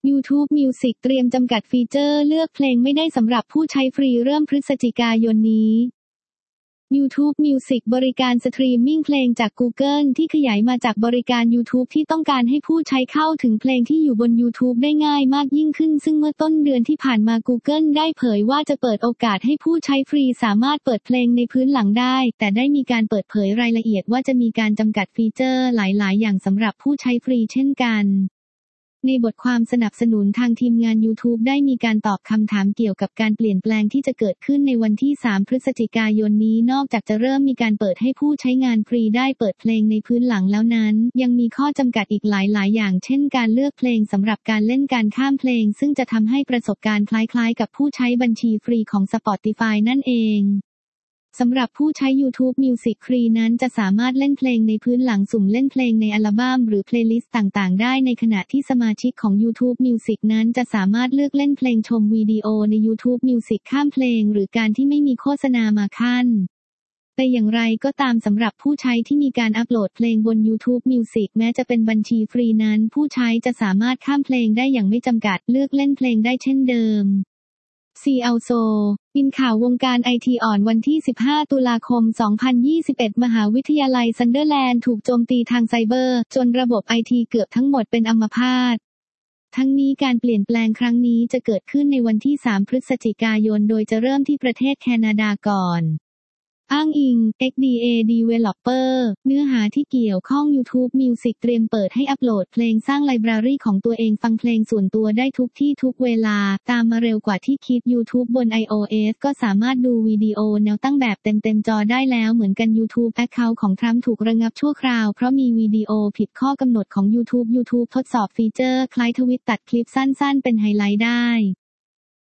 YouTube Music เตรียมจำกัดฟีเจอร์เลือกเพลงไม่ได้สำหรับผู้ใช้ฟรีเริ่มพฤศจิกายนนี้ YouTube Music บริการสตรีมมิ่งเพลงจาก Google ที่ขยายมาจากบริการ YouTube ที่ต้องการให้ผู้ใช้เข้าถึงเพลงที่อยู่บน YouTube ได้ง่ายมากยิ่งขึ้นซึ่งเมื่อต้นเดือนที่ผ่านมา Google ได้เผยว่าจะเปิดโอกาสให้ผู้ใช้ฟรีสามารถเปิดเพลงในพื้นหลังได้แต่ได้มีการเปิดเผยรายละเอียดว่าจะมีการจำกัดฟีเจอร์หลายๆอย่างสำหรับผู้ใช้ฟรีเช่นกันในบทความสนับสนุนทางทีมงาน YouTube ได้มีการตอบคำถามเกี่ยวกับการเปลี่ยนแปลงที่จะเกิดขึ้นในวันที่ 3 พฤศจิกายนนี้นอกจากจะเริ่มมีการเปิดให้ผู้ใช้งานฟรีได้เปิดเพลงในพื้นหลังแล้วนั้นยังมีข้อจำกัดอีกหลายๆอย่างเช่นการเลือกเพลงสำหรับการเล่นการข้ามเพลงซึ่งจะทำให้ประสบการณ์คล้ายๆกับผู้ใช้บัญชีฟรีของ Spotify นั่นเองสำหรับผู้ใช้ YouTube Music ฟรีนั้นจะสามารถเล่นเพลงในพื้นหลังสุ่มเล่นเพลงในอัลบั้มหรือเพลย์ลิสต์ต่างๆได้ในขณะที่สมาชิกของ YouTube Music นั้นจะสามารถเลือกเล่นเพลงชมวิดีโอใน YouTube Music ข้ามเพลงหรือการที่ไม่มีโฆษณามาขั้นแต่อย่างไรก็ตามสำหรับผู้ใช้ที่มีการอัปโหลดเพลงบน YouTube Music แม้จะเป็นบัญชีฟรีนั้นผู้ใช้จะสามารถข้ามเพลงได้อย่างไม่จำกัดเลือกเล่นเพลงได้เช่นเดิมCLSO อินข่าววงการไอทีอ่อนวันที่ 15 ตุลาคม 2021 มหาวิทยาลัยซันเดอร์แลนด์ถูกโจมตีทางไซเบอร์จนระบบไอทีเกือบทั้งหมดเป็นอัมพาตทั้งนี้การเปลี่ยนแปลงครั้งนี้จะเกิดขึ้นในวันที่ 3 พฤศจิกายนโดยจะเริ่มที่ประเทศแคนาดาก่อนอ้างอิง XDA Developer เนื้อหาที่เกี่ยวข้อง YouTube Music เตรียมเปิดให้อัปโหลดเพลงสร้างไลบรารีของตัวเองฟังเพลงส่วนตัวได้ทุกที่ทุกเวลาตามมาเร็วกว่าที่คิด YouTube บน iOS ก็สามารถดูวิดีโอแนวตั้งแบบเต็มจอได้แล้วเหมือนกัน YouTube Account ของทรัมป์ถูกระงับชั่วคราวเพราะมีวิดีโอผิดข้อกำหนดของ YouTube ทดสอบฟีเจอร์คล้ายทวิตตัดคลิปสั้นๆเป็นไฮไลท์ได้